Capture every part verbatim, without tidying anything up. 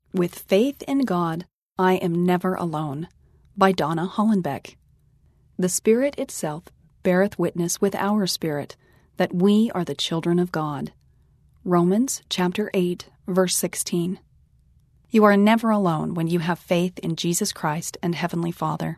With Faith in God, I Am Never Alone, by Donna Hollenbeck. The Spirit itself beareth witness with our spirit that we are the children of God. Romans chapter eight, verse sixteen. You are never alone when you have faith in Jesus Christ and Heavenly Father.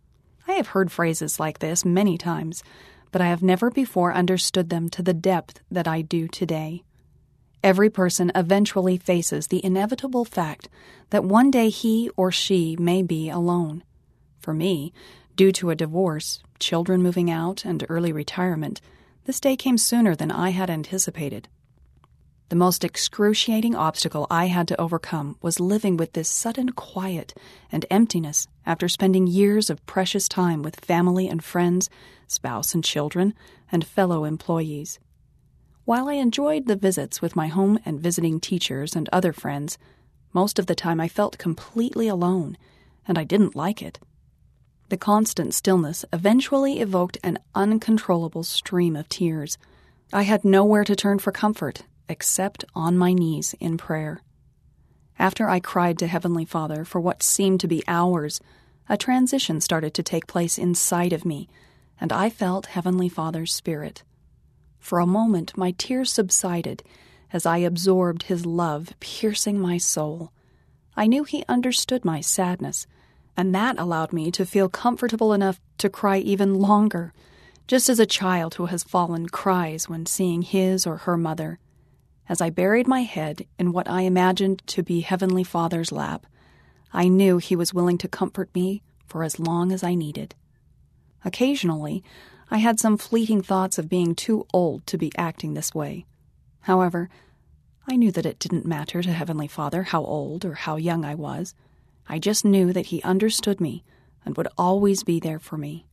I have heard phrases like this many times, but I have never before understood them to the depth that I do today. Every person eventually faces the inevitable fact that one day he or she may be alone. For me, due to a divorce, children moving out, and early retirement, this day came sooner than I had anticipated. The most excruciating obstacle I had to overcome was living with this sudden quiet and emptiness after spending years of precious time with family and friends, spouse and children, and fellow employees. While I enjoyed the visits with my home and visiting teachers and other friends, most of the time I felt completely alone, and I didn't like it. The constant stillness eventually evoked an uncontrollable stream of tears. I had nowhere to turn for comfort except on my knees in prayer. After I cried to Heavenly Father for what seemed to be hours, a transition started to take place inside of me, and I felt Heavenly Father's Spirit. For a moment my tears subsided as I absorbed His love piercing my soul. I knew He understood my sadness, and that allowed me to feel comfortable enough to cry even longer, just as a child who has fallen cries when seeing his or her mother. As I buried my head in what I imagined to be Heavenly Father's lap, I knew He was willing to comfort me for as long as I needed. Occasionally, I had some fleeting thoughts of being too old to be acting this way. However, I knew that it didn't matter to Heavenly Father how old or how young I was. I just knew that He understood me and would always be there for me.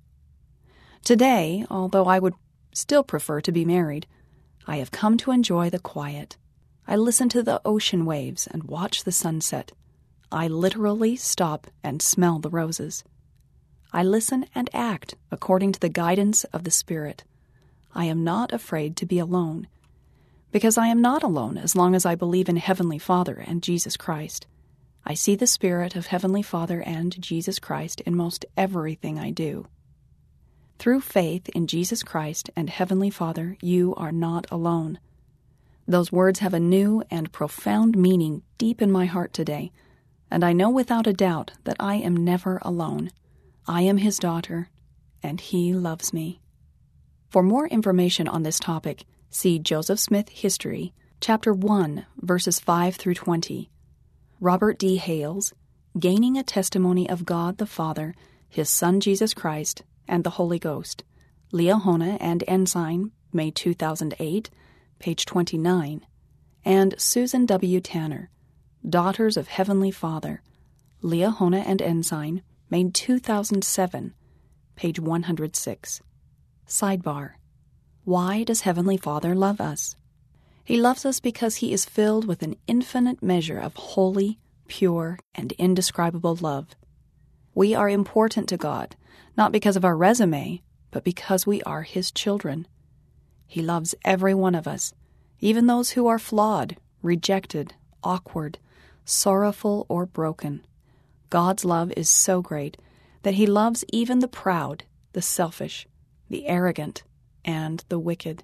Today, although I would still prefer to be married, I have come to enjoy the quiet. I listen to the ocean waves and watch the sunset. I literally stop and smell the roses. I listen and act according to the guidance of the Spirit. I am not afraid to be alone, because I am not alone as long as I believe in Heavenly Father and Jesus Christ. I see the Spirit of Heavenly Father and Jesus Christ in most everything I do. Through faith in Jesus Christ and Heavenly Father, you are not alone. Those words have a new and profound meaning deep in my heart today, and I know without a doubt that I am never alone. I am His daughter, and He loves me. For more information on this topic, see Joseph Smith History, Chapter one, verses five through twenty. Robert D. Hales, Gaining a Testimony of God the Father, His Son Jesus Christ, and the Holy Ghost. Liahona and Ensign, May two thousand eight, page twenty-nine. And Susan W. Tanner, Daughters of Heavenly Father, Liahona and Ensign, May two thousand seven, page one hundred six. Sidebar. Why does Heavenly Father love us? He loves us because He is filled with an infinite measure of holy, pure, and indescribable love. We are important to God, not because of our resume, but because we are His children. He loves every one of us, even those who are flawed, rejected, awkward, sorrowful, or broken. God's love is so great that He loves even the proud, the selfish, the arrogant, and the wicked.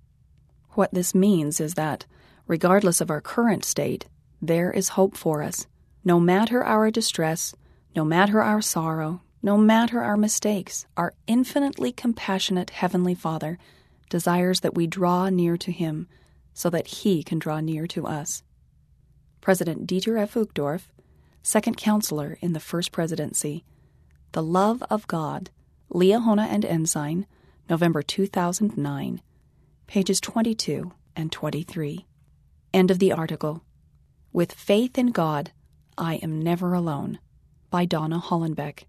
What this means is that, regardless of our current state, there is hope for us. No matter our distress, no matter our sorrow, no matter our mistakes, our infinitely compassionate Heavenly Father desires that we draw near to Him so that He can draw near to us. President Dieter F. Uchtdorf, Second Counselor in the First Presidency. The Love of God, Liahona and Ensign, November two thousand nine, pages twenty-two and twenty-three. End of the article. With Faith in God, I Am Never Alone, by Donna Hollenbeck.